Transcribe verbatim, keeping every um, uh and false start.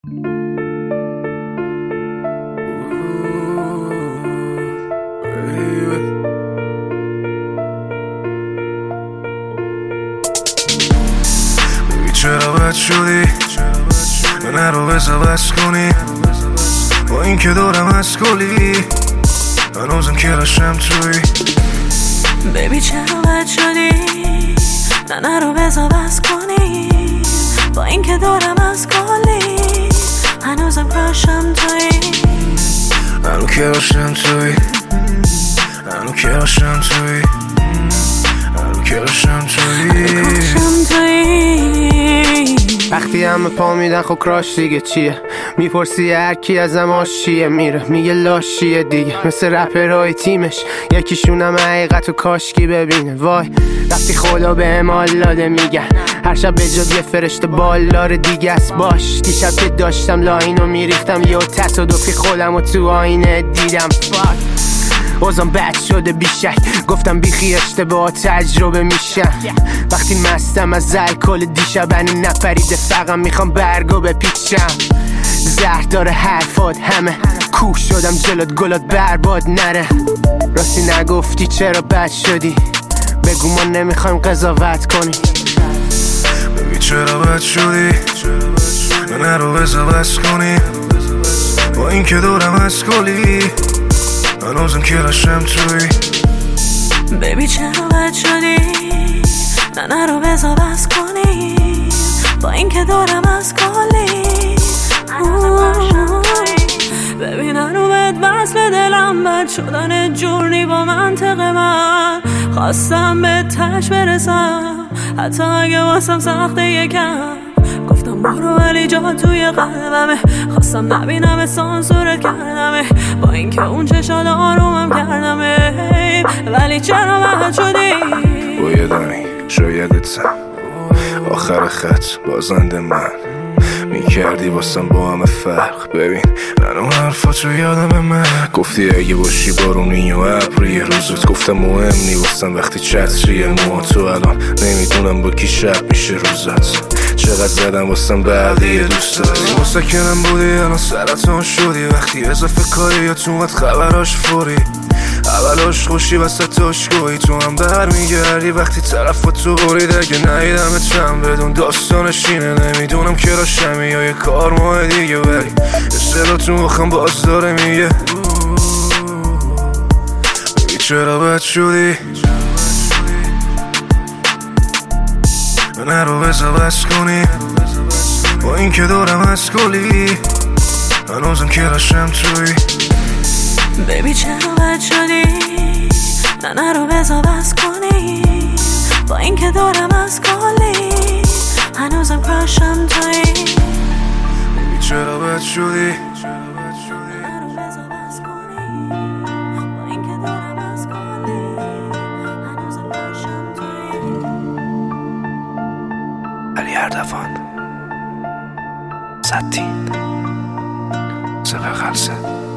چرا بد شدی من رو بزا بس کنی با این که دورم از کلی هنوزم کراشم توی بیبی چرا بد شدی نه نه رو بزا بس کنی با این که دورم از کلی هنوزم کراشم توی هنو کراشم توی هنو کراشم توی هنو کراشم توی وقتی همه پا میدن خب کراش دیگه چیه میپرسی هر کی ازم آشیه میره میگه لاشیه دیگه مثل رپرهای تیمش یکیشون هم حقیقت و کاشکی ببینه وای وقتی خدا به امال داده میگن هر شب به جد یه فرشته بالدار دیگه است باش دیشب که داشتم لاینو میریختم یه تصادفی خودم و تو آینه دیدم فاک بازم بد شده بیشک گفتم بیخی اشتباه تجربه میشم وقتی مستم از الکل دیشبنی نپریده فقط میخوام برگو بپیچم زهر داره حرفات همه کوه شدم جلوت گلات برباد نره راستی نگفتی چرا بد شدی بگو ما نمیخوایم قضاوت کنی بگی چرا بد شدی من رو بزا بس کنی با این که دورم از کلی هنوزم کراشم توی بیبی چرا بد شدی نه نه رو بزا بس کنی با این که دورم از کلی ببین رو بهت بس به دلم بد شدن جورنی با منطق من خواستم به تش برسم حتی اگه واسم سخته یکم گفتم برو ولی جا توی قلبمه خواستم نبینم سانسورت کردمه با اینکه اون چشات آرومم کردمه ولی چرا بد شدی بایدانی شایدتم آخر خط بازنده من میکردی واسم با همه فرق ببین منو حرفاتو یادم من گفتی اگه باشی بارونی و ابری روزت گفتم مهم نی واسم وقتی چتریه موها تو الان نمیدونم با کی شب میشه روزت چقدر زدم واسم بعدی دوست داری مستکنم بودی الان سرطان شدی وقتی اضافه کاری یا تو اومد خبراش فوری اولاش خوشی وسط عشقویی تو هم برمیگردی وقتی طرف تو برید اگه نیدمت چند بدون داستانش اینه نمیدونم کراشمی یا یه کار ماه دیگه ولی استلا تو مخم باز داره میگه بگی چرا بد شدی من رو بزا بس کنی با این که دورم از کلی هنوزم کراشم توی بیبی چرا بد شدی نه نه رو بزا بس کنی با این که دورم از کلی هنوزم کراشم توی بیبی چرا بد شدی علی اردوان ستین سپه خلصه